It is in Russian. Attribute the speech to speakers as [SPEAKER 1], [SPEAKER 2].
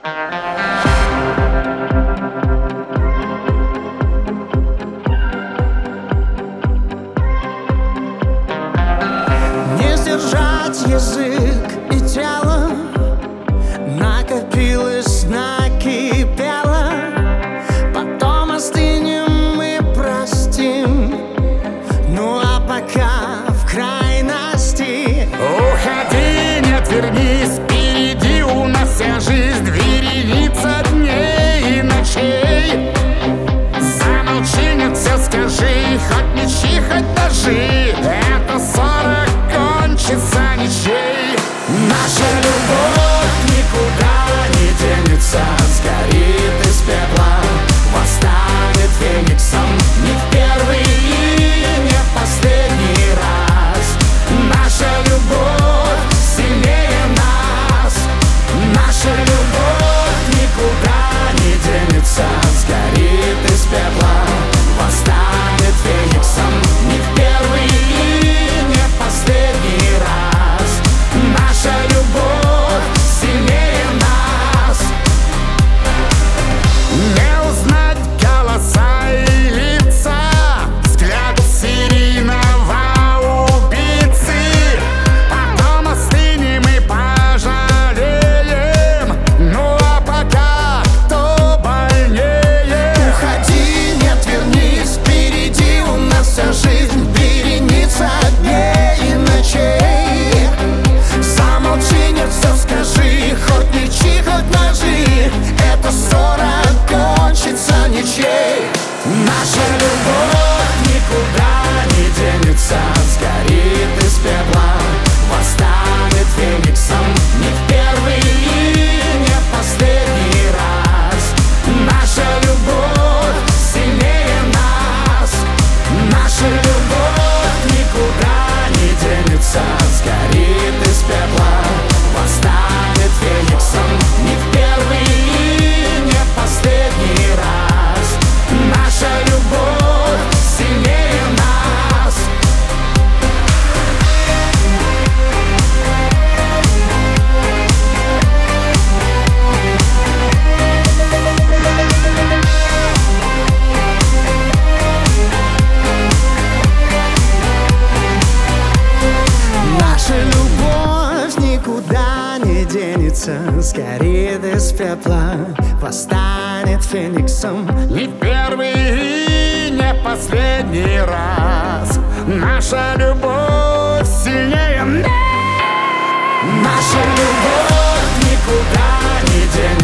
[SPEAKER 1] Не сдержать язык и тело, накопилось, накипело. Потом остынем и простим. Ну а пока в крайности.
[SPEAKER 2] Уходи, не отвернись, впереди у нас вся жизнь, вереница дней и ночей. Замолчи, нет, все скажи, хоть мечи, хоть ножи, эта ссора кончится ничей. Наша любовь никуда не денется, сгорит из пепла, восстанет фениксом. Не в первый и не в последний раз. Наша любовь сильнее нас. Наша любовь никуда не денется, сгорит из пепла, восстанет фениксом. Не в первый и не в последний раз. Наша любовь сильнее нас. Не узнать голоса и лица, взгляд серийного убийцы. Потом остынем и пожалеем. Ну а пока кто больнее?
[SPEAKER 1] Уходи, не отвернись, впереди у нас вся жизнь, вереница дней и ночей. Замолчи, нет, все скажи, хоть мечи, хоть ножи, эта ссора кончится ничей.
[SPEAKER 2] Наша любовь никуда не денется, сгорит из пепла, восстанет фениксом. Не в первый и не в последний раз. Наша любовь сильнее нас. Наша любовь никуда не денется, сгорит из пепла, восстанет фениксом. Не в первый и не в последний раз. Наша любовь сильнее нас.
[SPEAKER 1] Наша любовь никуда не денется, сгорит из пепла, восстанет фениксом.
[SPEAKER 2] Не в первый и не в последний раз. Наша любовь сильнее нас. Наша любовь никуда не денется.